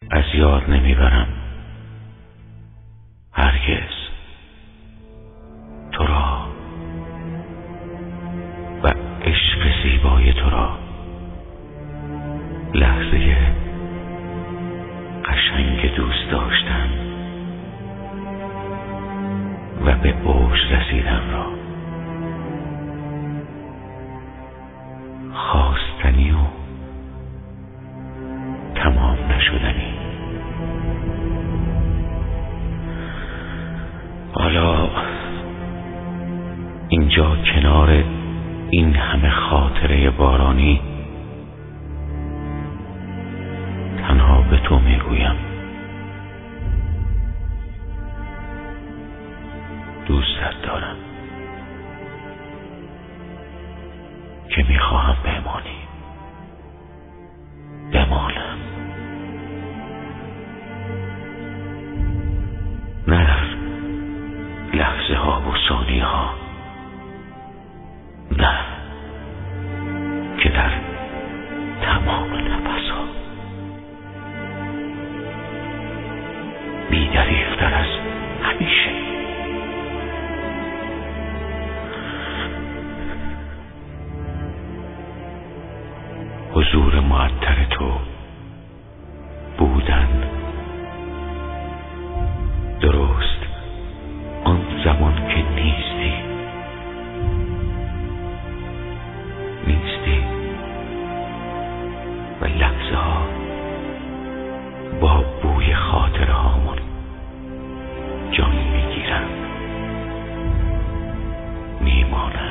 از یاد نمیبرم هرگز تو را و عشق زیبای تو را، لحظه قشنگ دوست داشتن و به اوج رسیدن را، خواستنی و تمام نشدنی. حالا اینجا کنار این همه خاطره بارانی تنها به تو میگویم دوستت دارم که میخواهم بمانی، بمانم، نه در لحظه ها و ثانیه ها، نه که در تمام نفس ها، بی‌دریغ‌تر از همیشه. حضور معطر تو، بودن درست آن زمان که نیستی و لحظه ها با بوی خاطره هامون جان میگیرن، میمانن.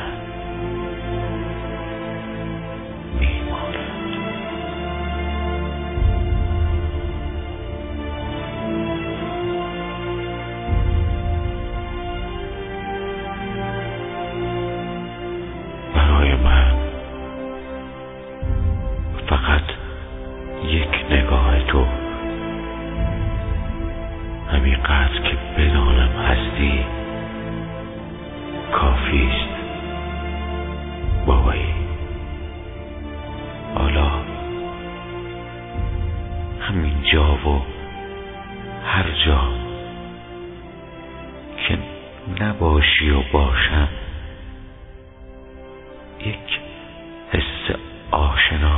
برای من فقط یک نگاه تو، همینقدر که بدانم هستی، کافی است بابایی. حالا همین جا و هر جا که نباشی و باشم، یک حس آشنا